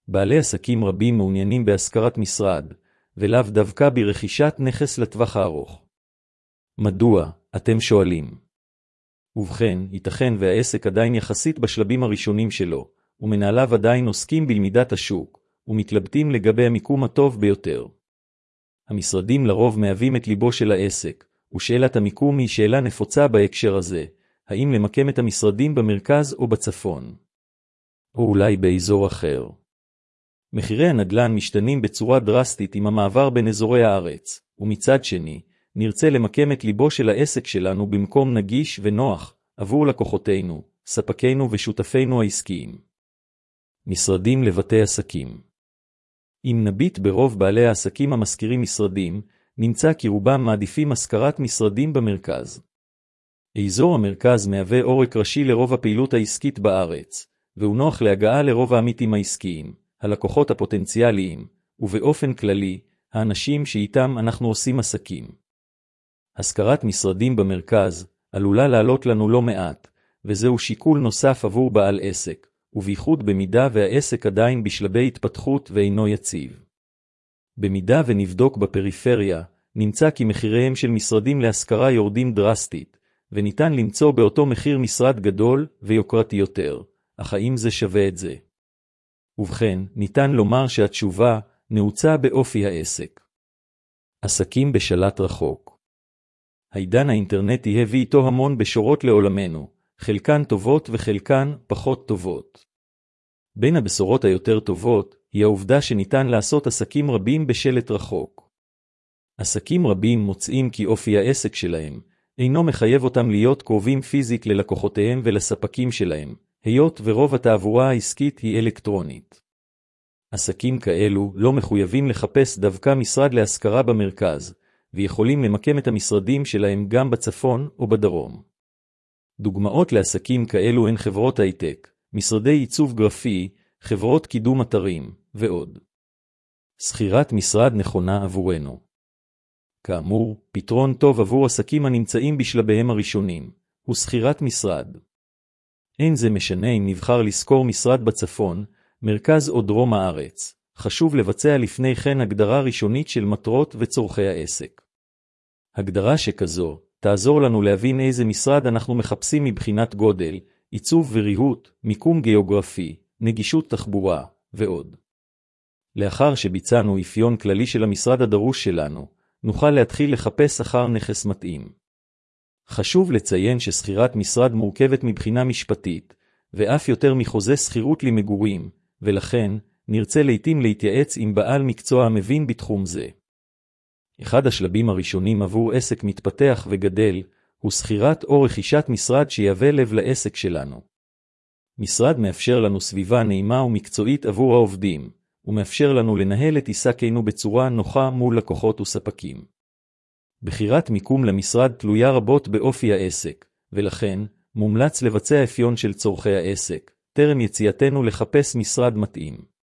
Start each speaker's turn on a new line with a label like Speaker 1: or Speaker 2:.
Speaker 1: בעלי עסקים רבים מעוניינים בהשכרת משרד, ולאו דווקא ברכישת נכס לטווח הארוך. מדוע, אתם שואלים? ובכן, ייתכן והעסק עדיין יחסית בשלבים הראשונים שלו, ומנהליו עדיין עוסקים בלמידת השוק, ומתלבטים לגבי המיקום הטוב ביותר. המשרדים לרוב מהווים את ליבו של העסק, ושאלת המיקום היא שאלה נפוצה בהקשר הזה, האם למקם את המשרדים במרכז או בצפון, או אולי באזור אחר. מחירי הנדל"ן משתנים בצורה דרסטית עם המעבר בין אזורי הארץ, ומצד שני, נרצה למקם את ליבו של העסק שלנו במקום נגיש ונוח, עבור לקוחותינו, ספקינו ושותפינו העסקיים. משרדים לבתי עסקים. אם נביט ברוב בעלי העסקים המשכירים משרדים, נמצא כי רובם מעדיפים השכרת משרדים במרכז. אזור המרכז מהווה עורק ראשי לרוב הפעילות העסקית בארץ, והוא נוח להגעה לרוב העמיתים העסקיים, הלקוחות הפוטנציאליים, ובאופן כללי, האנשים שאיתם אנחנו עושים עסקים. השכרת משרדים במרכז עלולה לעלות לנו לא מעט, וזהו שיקול נוסף עבור בעל עסק, ובייחוד במידה והעסק עדיין בשלבי התפתחות ואינו יציב. במידה ונבדוק בפריפריה, נמצא כי מחיריהם של משרדים להשכרה יורדים דרסטית, וניתן למצוא באותו מחיר משרד גדול ויוקרתי יותר, אך האם זה שווה את זה? ובכן, ניתן לומר שהתשובה נעוצה באופי העסק. עסקים בשלט רחוק. העידן האינטרנטי הביא איתו המון בשורות לעולמנו, חלקן טובות וחלקן פחות טובות. בין הבשורות היותר טובות היא העובדה שניתן לעשות עסקים רבים בשלט רחוק. עסקים רבים מוצאים כי אופי העסק שלהם אינו מחייב אותם להיות קרובים פיזית ללקוחותיהם ולספקים שלהם, היות ורוב התעבורה העסקית היא אלקטרונית. עסקים כאלו לא מחויבים לחפש דווקא משרד להשכרה במרכז, ויכולים למקם את המשרדים שלהם גם בצפון או בדרום. דוגמאות לעסקים כאלו הן חברות הייטק, משרדי עיצוב גרפי, חברות קידום אתרים, ועוד. שכירת משרד נכונה עבורנו. כאמור, פתרון טוב עבור עסקים הנמצאים בשלביהם הראשונים, הוא שכירת משרד. אין זה משנה אם נבחר לשכור משרד בצפון, מרכז או דרום הארץ, חשוב לבצע לפני כן הגדרה ראשונית של מטרות וצורכי העסק. הגדרה שכזו תעזור לנו להבין איזה משרד אנחנו מחפשים מבחינת גודל, עיצוב וריהוט, מיקום גיאוגרפי, נגישות תחבורה, ועוד. לאחר שביצענו אפיון כללי של המשרד הדרוש שלנו, נוכל להתחיל לחפש אחר נכס מתאים. חשוב לציין ששכירת משרד מורכבת מבחינה משפטית, ואף יותר מחוזה שכירות למגורים, ולכן נרצה לעתים להתייעץ עם בעל מקצוע המבין בתחום זה. אחד השלבים הראשונים עבור עסק מתפתח וגדל, הוא שכירת או רכישת משרד שיהווה לב לעסק שלנו. משרד מאפשר לנו סביבה נעימה ומקצועית עבור העובדים, ומאפשר לנו לנהל את עסקנו בצורה נוחה מול לקוחות וספקים. בחירת מיקום למשרד תלויה רבות באופי העסק, ולכן מומלץ לבצע אפיון של צורכי העסק, טרם יציאתנו לחפש משרד מתאים.